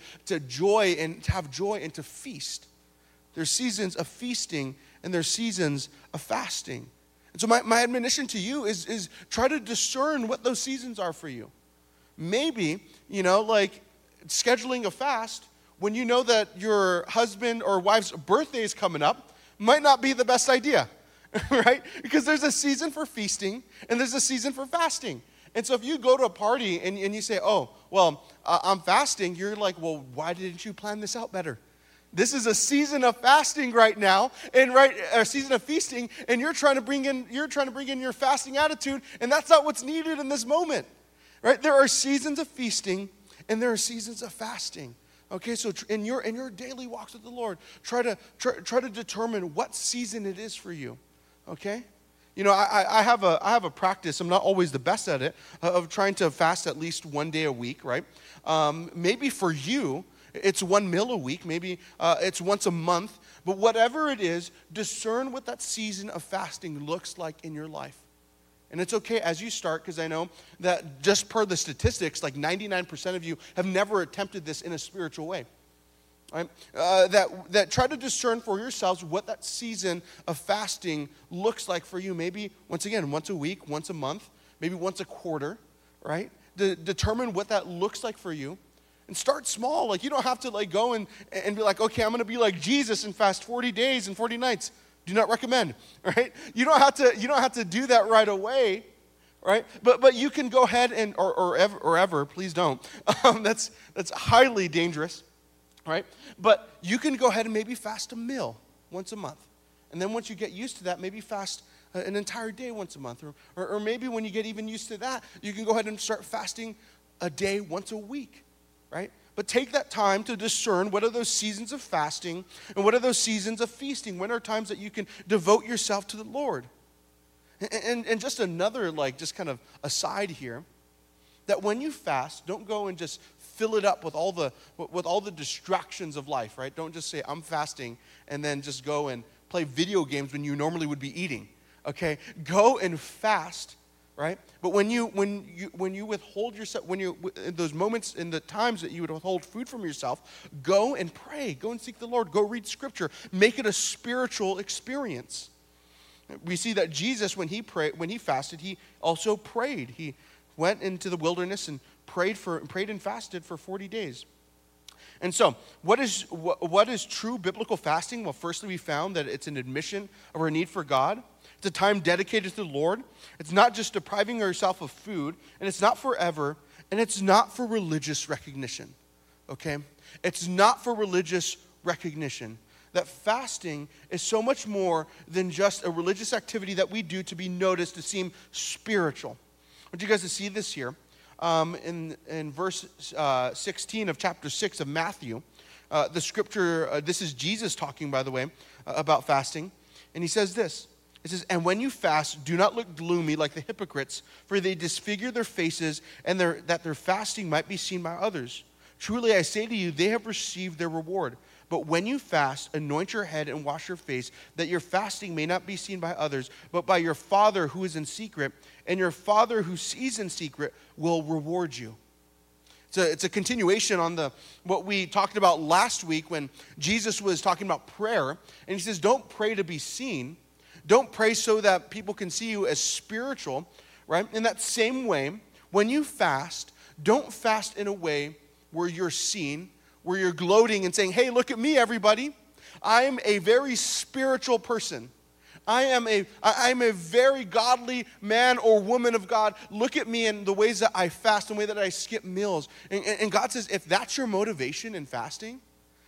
have joy and to feast. There's seasons of feasting and there's seasons of fasting. And so my admonition to you is try to discern what those seasons are for you. Maybe, like scheduling a fast when you know that your husband or wife's birthday is coming up might not be the best idea, right? Because there's a season for feasting and there's a season for fasting. And so if you go to a party and you say, I'm fasting, you're like, well, why didn't you plan this out better? This is a season of fasting right now, and a season of feasting, and you're trying to bring in your fasting attitude, and that's not what's needed in this moment. Right? There are seasons of feasting and there are seasons of fasting. Okay, so in your daily walks with the Lord, try to determine what season it is for you. Okay? I have a practice, I'm not always the best at it, of trying to fast at least one day a week, right? Maybe for you, it's one meal a week, maybe it's once a month, but whatever it is, discern what that season of fasting looks like in your life. And it's okay as you start, because I know that just per the statistics, like 99% of you have never attempted this in a spiritual way. Right? That try to discern for yourselves what that season of fasting looks like for you. Maybe, once again, once a week, once a month, maybe once a quarter, right? Determine what that looks like for you. And start small. Like, you don't have to like go and be like, okay, I'm going to be like Jesus and fast 40 days and 40 nights. Do not recommend, right? You don't have to do that right away, right? But you can go ahead and or ever, please don't. That's highly dangerous, right? But you can go ahead and maybe fast a meal once a month, and then once you get used to that, maybe fast an entire day once a month, or maybe when you get even used to that, you can go ahead and start fasting a day once a week, right? But take that time to discern what are those seasons of fasting and what are those seasons of feasting. When are times that you can devote yourself to the Lord? And just another, like, just kind of aside here, that when you fast, don't go and just fill it up with all the distractions of life, right? Don't just say, I'm fasting, and then just go and play video games when you normally would be eating, okay? Go and fast, right? But when you withhold yourself, in those moments, in the times that you would withhold food from yourself, go and pray, go and seek the Lord, go read Scripture, make it a spiritual experience. We see that Jesus, when he fasted, he also prayed. He went into the wilderness and prayed and fasted for 40 days. And so, what is true biblical fasting? Well, firstly, we found that it's an admission of our need for God. It's a time dedicated to the Lord. It's not just depriving yourself of food, and it's not forever, and it's not for religious recognition, okay? It's not for religious recognition. That fasting is so much more than just a religious activity that we do to be noticed, to seem spiritual. I want you guys to see this here in verse 16 of chapter 6 of Matthew. The scripture, this is Jesus talking, by the way, about fasting, and he says this. It says, and when you fast, do not look gloomy like the hypocrites, for they disfigure their faces, and that their fasting might be seen by others. Truly I say to you, they have received their reward. But when you fast, anoint your head and wash your face, that your fasting may not be seen by others, but by your Father who is in secret, and your Father who sees in secret will reward you. It's a continuation on what we talked about last week when Jesus was talking about prayer, and he says, don't pray to be seen. Don't pray so that people can see you as spiritual, right? In that same way, when you fast, don't fast in a way where you're seen, where you're gloating and saying, hey, look at me, everybody. I'm a very spiritual person. I'm a very godly man or woman of God. Look at me and the ways that I fast and the way that I skip meals. And God says, if that's your motivation in fasting,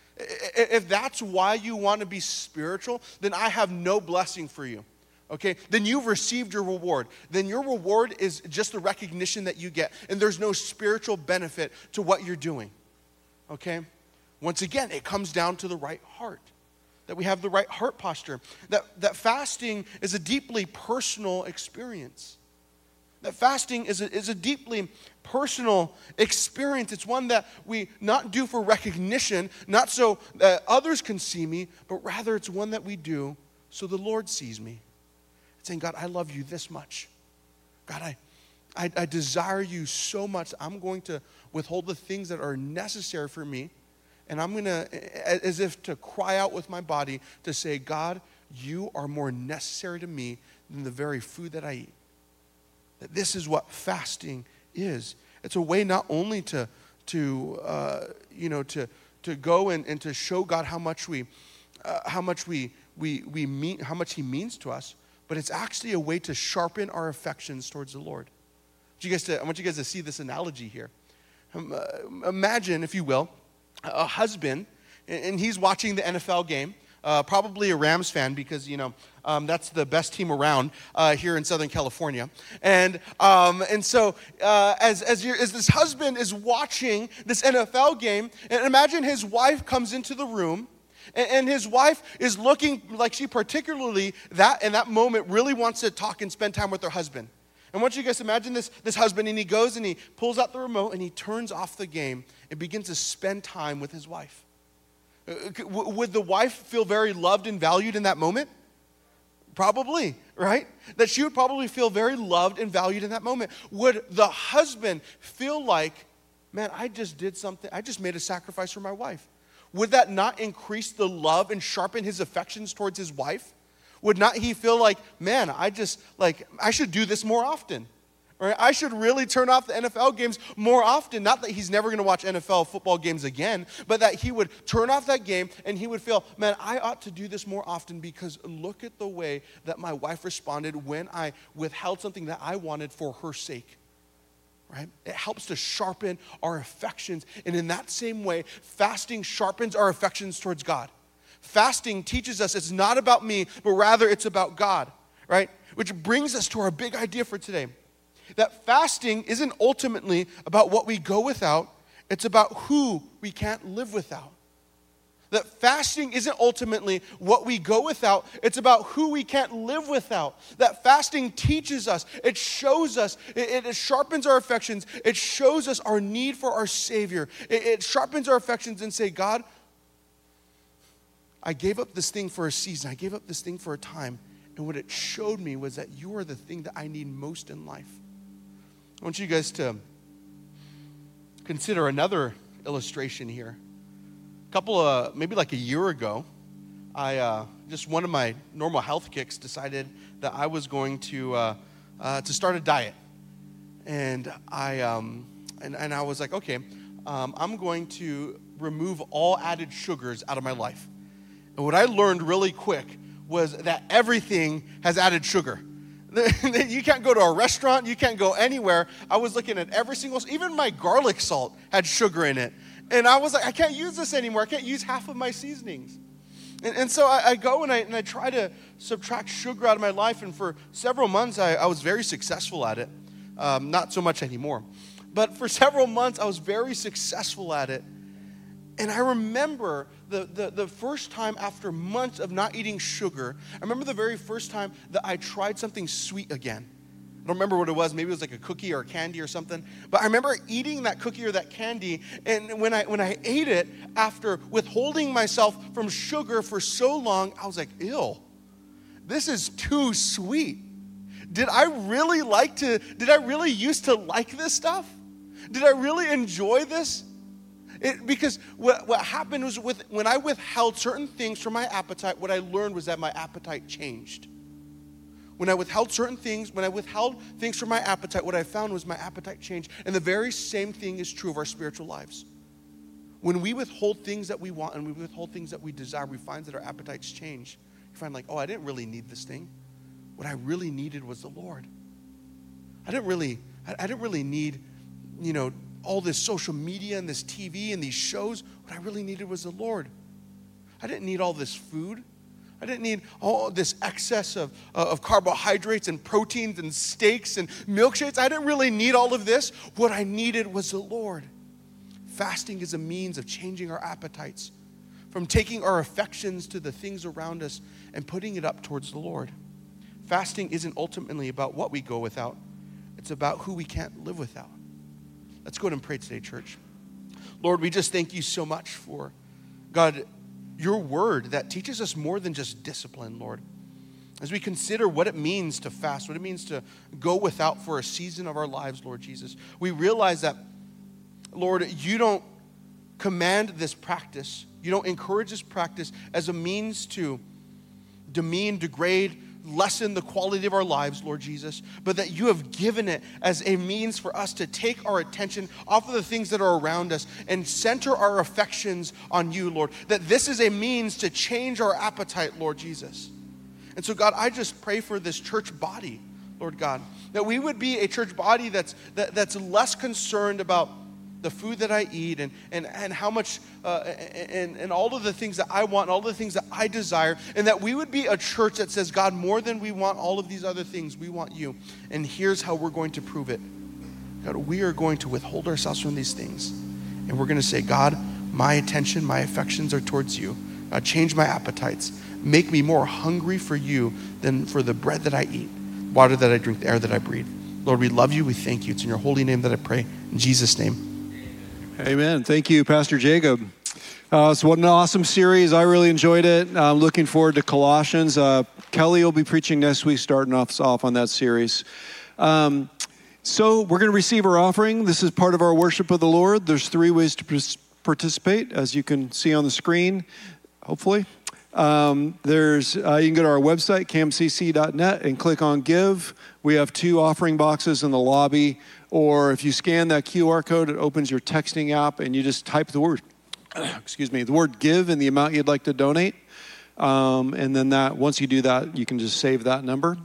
if that's why you want to be spiritual, then I have no blessing for you, okay? Then you've received your reward. Then your reward is just the recognition that you get, and there's no spiritual benefit to what you're doing, okay? Once again, it comes down to the right heart, that we have the right heart posture, that fasting is a deeply personal experience. That fasting is a deeply personal experience. It's one that we not do for recognition, not so that others can see me, but rather it's one that we do so the Lord sees me. It's saying, God, I love you this much. God, I desire you so much. I'm going to withhold the things that are necessary for me, and I'm going to, as if to cry out with my body to say, God, you are more necessary to me than the very food that I eat. That this is what fasting is. It's a way not only to go and to show God how much He means to us, but it's actually a way to sharpen our affections towards the Lord. I want you guys to see this analogy here. Imagine, if you will, a husband, and he's watching the NFL game. Probably a Rams fan because, that's the best team around here in Southern California. And so as this husband is watching this NFL game, and imagine his wife comes into the room, and his wife is looking like she particularly, in that moment, really wants to talk and spend time with her husband. And I want you guys to imagine this husband, and he goes and he pulls out the remote, and he turns off the game and begins to spend time with his wife. Would the wife feel very loved and valued in that moment? Probably, right? That she would probably feel very loved and valued in that moment. Would the husband feel like, man, I just did something, I just made a sacrifice for my wife? Would that not increase the love and sharpen his affections towards his wife? Would not he feel like, man, I should do this more often? Right? I should really turn off the NFL games more often. Not that he's never going to watch NFL football games again, but that he would turn off that game and he would feel, man, I ought to do this more often because look at the way that my wife responded when I withheld something that I wanted for her sake. Right? It helps to sharpen our affections. And in that same way, fasting sharpens our affections towards God. Fasting teaches us it's not about me, but rather it's about God. Right? Which brings us to our big idea for today. That fasting isn't ultimately about what we go without, it's about who we can't live without. That fasting isn't ultimately what we go without, it's about who we can't live without. That fasting teaches us, it shows us, it sharpens our affections, it shows us our need for our Savior. It sharpens our affections and say, God, I gave up this thing for a season, I gave up this thing for a time, and what it showed me was that you are the thing that I need most in life. I want you guys to consider another illustration here. Maybe like a year ago, I just one of my normal health kicks decided that I was going to start a diet, and I was like, okay, I'm going to remove all added sugars out of my life. And what I learned really quick was that everything has added sugar. You can't go to a restaurant, you can't go anywhere. I was looking at every single, even my garlic salt had sugar in it. And I was like, I can't use this anymore. I can't use half of my seasonings. And so I go and I try to subtract sugar out of my life. And for several months, I was very successful at it. Not so much anymore. But for several months, I was very successful at it. And I remember the first time after months of not eating sugar, I remember the very first time that I tried something sweet again. I don't remember what it was. Maybe it was like a cookie or a candy or something. But I remember eating that cookie or that candy, and when I ate it, after withholding myself from sugar for so long, I was like, ew, this is too sweet. Did I really used to like this stuff? Did I really enjoy this? Because what happened was when I withheld certain things from my appetite, what I learned was that my appetite changed. When I withheld things from my appetite, what I found was my appetite changed. And the very same thing is true of our spiritual lives. When we withhold things that we want and we withhold things that we desire, we find that our appetites change. You find like, oh, I didn't really need this thing. What I really needed was the Lord. I didn't really need, all this social media and this TV and these shows. What I really needed was the Lord. I didn't need all this food. I didn't need all this excess of carbohydrates and proteins and steaks and milkshakes. I didn't really need all of this. What I needed was the Lord. Fasting is a means of changing our appetites, from taking our affections to the things around us and putting it up towards the Lord. Fasting isn't ultimately about what we go without. It's about who we can't live without. Let's go ahead and pray today, church. Lord, we just thank you so much for, God, your word that teaches us more than just discipline, Lord. As we consider what it means to fast, what it means to go without for a season of our lives, Lord Jesus, we realize that, Lord, you don't command this practice. You don't encourage this practice as a means to demean, degrade, lessen the quality of our lives, Lord Jesus, but that you have given it as a means for us to take our attention off of the things that are around us and center our affections on you, Lord. That this is a means to change our appetite, Lord Jesus. And so, God, I just pray for this church body, Lord God, that we would be a church body that's less concerned about the food that I eat and how much and all of the things that I want and all the things that I desire, and that we would be a church that says, God, more than we want all of these other things, we want you. And here's how we're going to prove it. God, we are going to withhold ourselves from these things. And we're going to say, God, my attention, my affections are towards you. God, change my appetites. Make me more hungry for you than for the bread that I eat, water that I drink, the air that I breathe. Lord, we love you. We thank you. It's in your holy name that I pray. In Jesus' name. Amen. Thank you, Pastor Jacob. So what an awesome series. I really enjoyed it. I'm looking forward to Colossians. Kelly will be preaching next week, starting us off on that series. So we're going to receive our offering. This is part of our worship of the Lord. There's 3 ways to participate, as you can see on the screen, hopefully. You can go to our website, camcc.net, and click on Give. We have 2 offering boxes in the lobby. Or if you scan that QR code, it opens your texting app, and you just type the word, the word give and the amount you'd like to donate. And then once you do that, you can just save that number.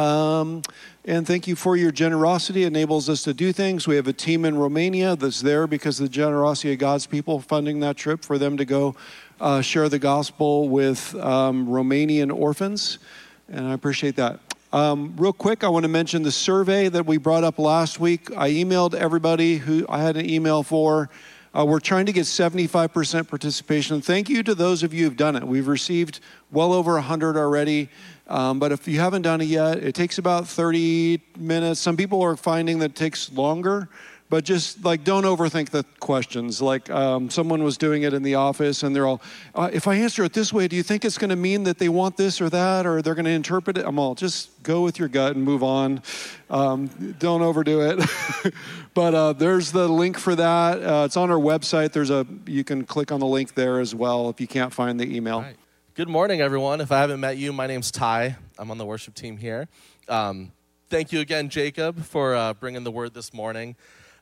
And thank you for your generosity. It enables us to do things. We have a team in Romania that's there because of the generosity of God's people funding that trip for them to go share the gospel with Romanian orphans. And I appreciate that. Real quick, I want to mention the survey that we brought up last week. I emailed everybody who I had an email for. We're trying to get 75% participation. Thank you to those of you who've done it. We've received well over 100 already. But if you haven't done it yet, it takes about 30 minutes. Some people are finding that it takes longer. But just don't overthink the questions. Someone was doing it in the office and they're all, if I answer it this way, do you think it's going to mean that they want this or that, or they're going to interpret it? I'm all, just go with your gut and move on. Don't overdo it. But there's the link for that. It's on our website. You can click on the link there as well if you can't find the email. Right. Good morning, everyone. If I haven't met you, my name's Ty. I'm on the worship team here. Thank you again, Jacob, for bringing the word this morning.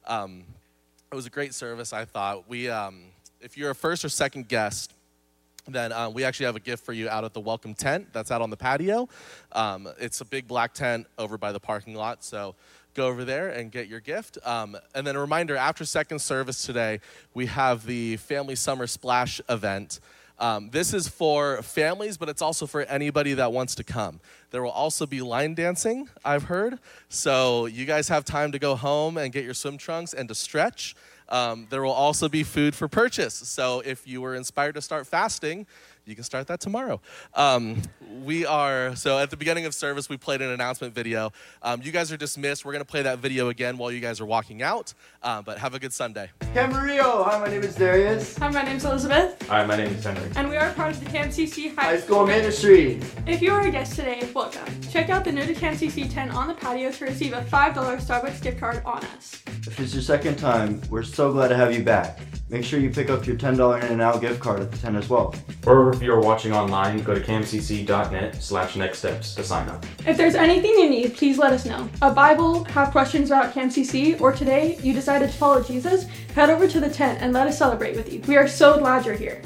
It was a great service, I thought. If you're a first or second guest, then we actually have a gift for you out at the welcome tent that's out on the patio. It's a big black tent over by the parking lot, so go over there and get your gift. And then a reminder, after second service today, we have the Family Summer Splash event. This is for families, but it's also for anybody that wants to come. There will also be line dancing, I've heard. So you guys have time to go home and get your swim trunks and to stretch. There will also be food for purchase. So if you were inspired to start fasting, you can start that tomorrow. So at the beginning of service, we played an announcement video. You guys are dismissed. We're going to play that video again while you guys are walking out. But have a good Sunday. Camarillo. Hi, my name is Darius. Hi, my name's Elizabeth. Hi, my name is Henry. And we are part of the CamCC High School Ministry. If you are a guest today, welcome. Check out the new to CamCC tent on the patio to receive a $5 Starbucks gift card on us. If it's your second time, we're so glad to have you back. Make sure you pick up your $10 In-N-Out gift card at the tent as well. Or if you're watching online, go to camcc.net/nextsteps to sign up. If there's anything you need, please let us know. A Bible, have questions about CamCC, or today you decided to follow Jesus, head over to the tent and let us celebrate with you. We are so glad you're here.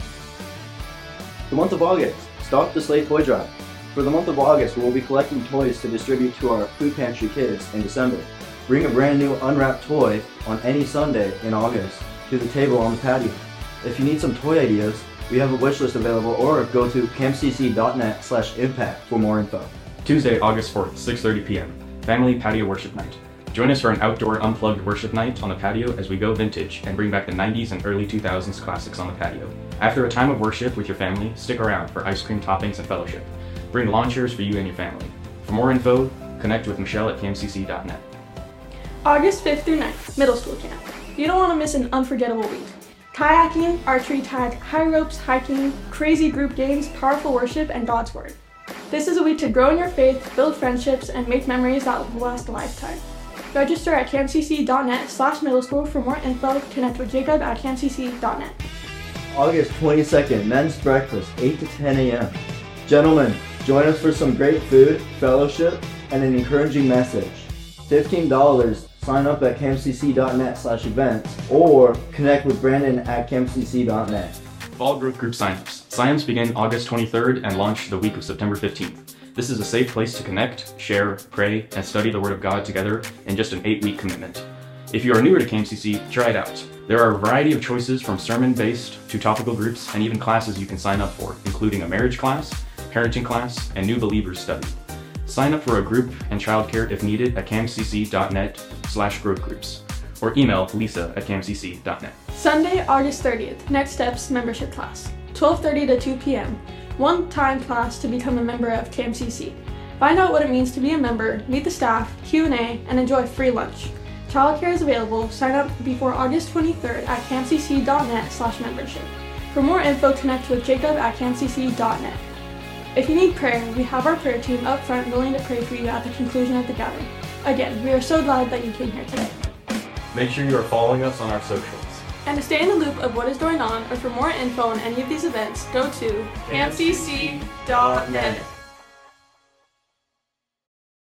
The month of August, stock the Slate Toy Drive. For the month of August, we will be collecting toys to distribute to our food pantry kids in December. Bring a brand new unwrapped toy on any Sunday in August to the table on the patio. If you need some toy ideas, we have a wish list available, or go to camcc.net/impact for more info. Tuesday, August 4th, 6:30 p.m. Family Patio Worship Night. Join us for an outdoor unplugged worship night on the patio as we go vintage and bring back the 90s and early 2000s classics on the patio. After a time of worship with your family, stick around for ice cream toppings and fellowship. Bring lawn chairs for you and your family. For more info, connect with Michelle at camcc.net. August 5th through 9th, middle school camp. You don't want to miss an unforgettable week. Kayaking, archery tag, high ropes, hiking, crazy group games, powerful worship, and God's Word. This is a week to grow in your faith, build friendships, and make memories that will last a lifetime. Register at camcc.net/middle school for more info. Connect with Jacob at camcc.net. August 22nd, men's breakfast, 8 to 10 a.m. Gentlemen, join us for some great food, fellowship, and an encouraging message. $15. Sign up at camcc.net/events or connect with Brandon at camcc.net. Fall growth group signups. Signups begin August 23rd and launch the week of September 15th. This is a safe place to connect, share, pray, and study the Word of God together in just an 8-week commitment. If you are newer to CamCC, try it out. There are a variety of choices from sermon-based to topical groups and even classes you can sign up for, including a marriage class, parenting class, and new believers study. Sign up for a group and childcare if needed at camcc.net/growthgroups or email lisa@camcc.net. Sunday, August 30th, Next Steps membership class, 12:30 to 2 p.m. One-time class to become a member of CamCC. Find out what it means to be a member, meet the staff, Q&A, and enjoy free lunch. Childcare is available. Sign up before August 23rd at camcc.net/membership. For more info, connect with Jacob at campcc.net. If you need prayer, we have our prayer team up front willing to pray for you at the conclusion of the gathering. Again, we are so glad that you came here today. Make sure you are following us on our socials. And to stay in the loop of what is going on, or for more info on any of these events, go to campcc.net.